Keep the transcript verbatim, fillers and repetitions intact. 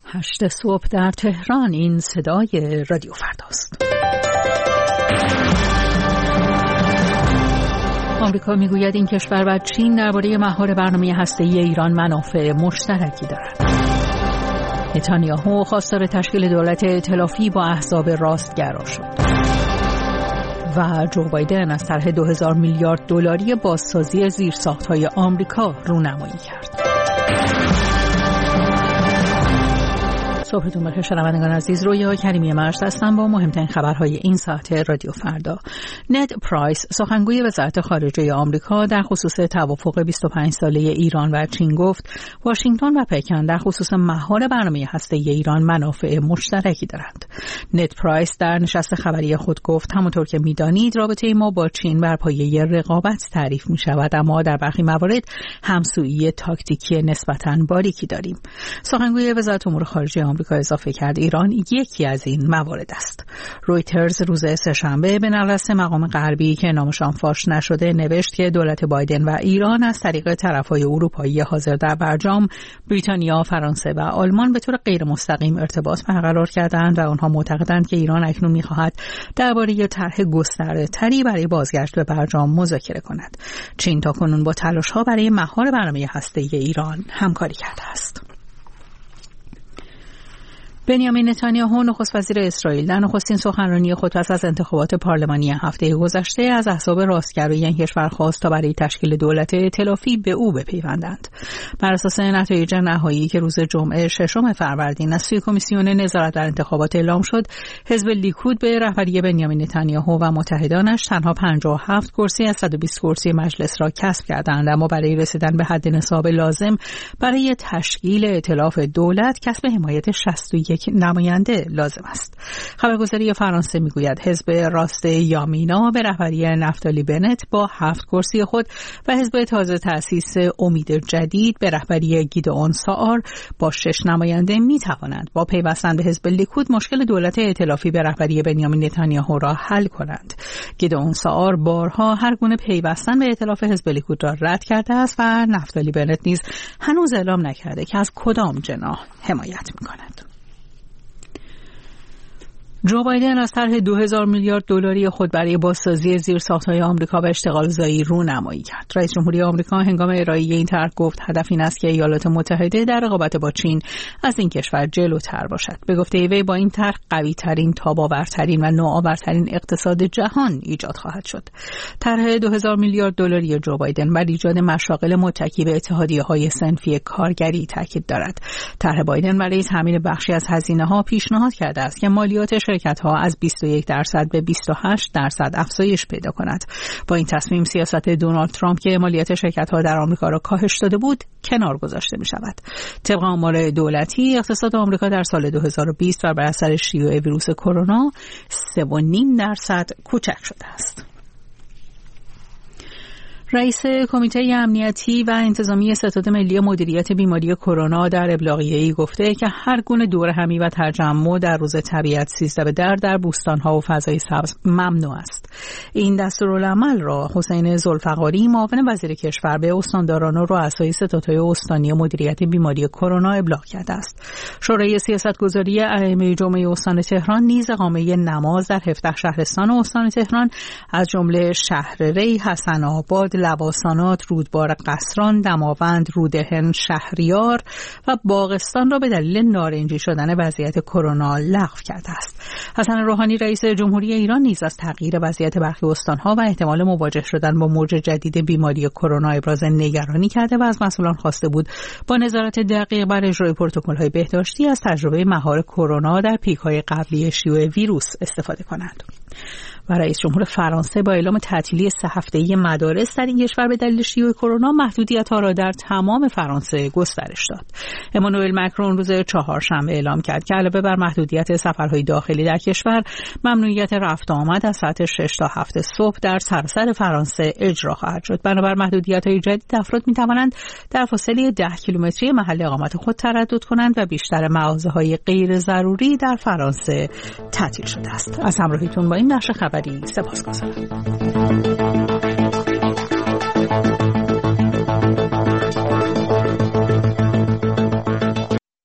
هشت صبح در تهران. این صدای رادیو فرداست. آمریکا میگوید این کشور و چین درباره مهار برنامه هسته‌ای ایران منافع مشترکی دارند. نتانیاهو خواستار تشکیل دولت ائتلافی با احزاب راستگرا شد. و جو بایدن از طرح دو هزار میلیارد دلاری بازسازی زیرساخت‌های آمریکا رونمایی کرد. صبحتون بخیر شنوندگان عزیز. رویا کریمی مرز هستم با مهمترین خبرهای این ساعت رادیو فردا. نed پرایس سخنگوی وزارت خارجه آمریکا در خصوص توافق بیست و پنج ساله ایران و چین گفت واشنگتن و پکن در خصوص مهار برنامه هسته‌ای ایران منافع مشترکی دارند. نed پرایس در نشست خبری خود گفت همونطور که می‌دانید رابطه ما با چین بر پایه رقابت تعریف می‌شود، اما در برخی موارد همسویی تاکتیکی نسبتاً باریکی داریم. سخنگوی وزارت امور خارجه آمریکا اضافه کرد ایران یکی از این موارد است. رویترز روز سه‌شنبه به نقل از مقام غربی که نامشان فاش نشده نوشت که دولت بایدن و ایران از طریق طرفهای اروپایی حاضر در برجام بریتانیا، فرانسه و آلمان به طور غیر مستقیم ارتباط برقرار کردند و آنها معتقدند که ایران اکنون می‌خواهد درباره طرح گسترده‌تری برای بازگشت به برجام مذاکره کند. چین تاکنون با تلاش‌ها برای مهار برنامه هسته‌ای ایران همکاری کرده است. بنیامین نتانیاهو نخست وزیر اسرائیل در نخستین سخنرانی خود پس از انتخابات پارلمانی هفته گذشته از احزاب راستگرای این کشور خواست تا برای تشکیل دولت ائتلافی به او بپیوندند. بر اساس نتایج نهایی که روز جمعه ششم فروردین از سوی کمیسیون نظارت در انتخابات اعلام شد، حزب لیکود به رهبری بنیامین نتانیاهو و متحدانش تنها پنجاه و هفت کرسی از صد و بیست کرسی مجلس را کسب کردند، اما برای رسیدن به حد نصاب لازم برای تشکیل ائتلاف دولت کسب حمایت شصت و یک نماینده لازم است. خبرگزاری فرانسه میگوید حزب راست یامینا به رهبری نفتالی بنت با هفت کرسی خود و حزب تازه تأسیس امید جدید به رهبری گیدئون ساار با شش نماینده می توانند با پیوستن به حزب لیکود مشکل دولت ائتلافی به رهبری بنیامین نتانیاهو را حل کنند. گیدئون ساار بارها هر گونه پیوستن به ائتلاف حزب لیکود را رد کرده است و نفتالی بنت نیز هنوز اعلام نکرده که از کدام جناح حمایت می کند. جو بایدن از طرح دو هزار میلیارد دلاری خود برای بازسازی زیرساخت‌های آمریکا و اشتغالزایی رونمایی کرد. رئیس جمهوری آمریکا هنگام ارائه این طرح گفت هدف این است که ایالات متحده در رقابت با چین از این کشور جلوتر باشد. به گفته وی با این طرح قوی‌ترین، تاب‌آورترین و نوآورترین اقتصاد جهان ایجاد خواهد شد. طرح دو هزار میلیارد دلاری جو بایدن بر ایجاد مشاغل متکی به اتحادیه‌های صنفی کارگری تاکید دارد. طرح بایدن برای تامین بخشی از هزینه‌ها پیشنهاد کرده است که مالیات شرکت‌ها از بیست و یک درصد به بیست و هشت درصد افزایش پیدا کند. با این تصمیم سیاست دونالد ترامپ که مالیات شرکت‌ها در آمریکا را کاهش داده بود کنار گذاشته می‌شود. طبق آمار دولتی اقتصاد آمریکا در سال دو هزار و بیست بر اثر شیوع ویروس کرونا سه و نیم درصد کوچک شده است. رئیس کمیته امنیتی و انتظامی ستاد ملی مدیریت بیماری کرونا در ابلاغیه‌ای گفته که هر گونه دورهمی و تجمع در روز طبیعت سیزده به در در بوستان‌ها و فضای سبز ممنوع است. این دستورالعمل را حسین ذوالفقاری معاون وزیر کشور به استانداران و رؤسای ستادهای استانی مدیریت بیماری کرونا ابلاغ کرده است. شورای سیاستگذاری ائمه جمعه استان تهران نیز اقامه نماز در هفده شهرستان استان تهران از جمله شهر ری، حسن آباد، لواسانات، رودبار قصران، دماوند، رودهن، شهریار و باغستان را به دلیل نارنجی شدن وضعیت کرونا لغو کرده است. حسن روحانی رئیس جمهوری ایران نیز از تغییر وضعیت برخی استان‌ها و احتمال مواجه شدن با موج جدید بیماری کرونا ابراز نگرانی کرده و از مسئولان خواسته بود با نظارت دقیق بر اجرای پروتکل‌های بهداشتی از تجربه مهار کرونا در پیک‌های قبلی شیوع ویروس استفاده کنند. و رئیس جمهور فرانسه با اعلام تعطیلی سه هفته‌ای مدارس در این کشور به دلیل شیوع کرونا محدودیت‌ها را در تمام فرانسه گسترش داد. امانوئل مکرون روز چهارشنبه اعلام کرد که علاوه بر محدودیت سفرهای داخلی در کشور، ممنوعیت رفت و آمد از ساعت شش تا هفت صبح در سراسر فرانسه اجرا خواهد شد. بنابر محدودیت‌های جدید افراد می‌توانند در فاصله ده کیلومتری محل اقامت خود تردد کنند و بیشتر مغازه‌های غیر ضروری در فرانسه تعطیل شده است. از همراهیتون با این بخش خبری سپاسگزارم.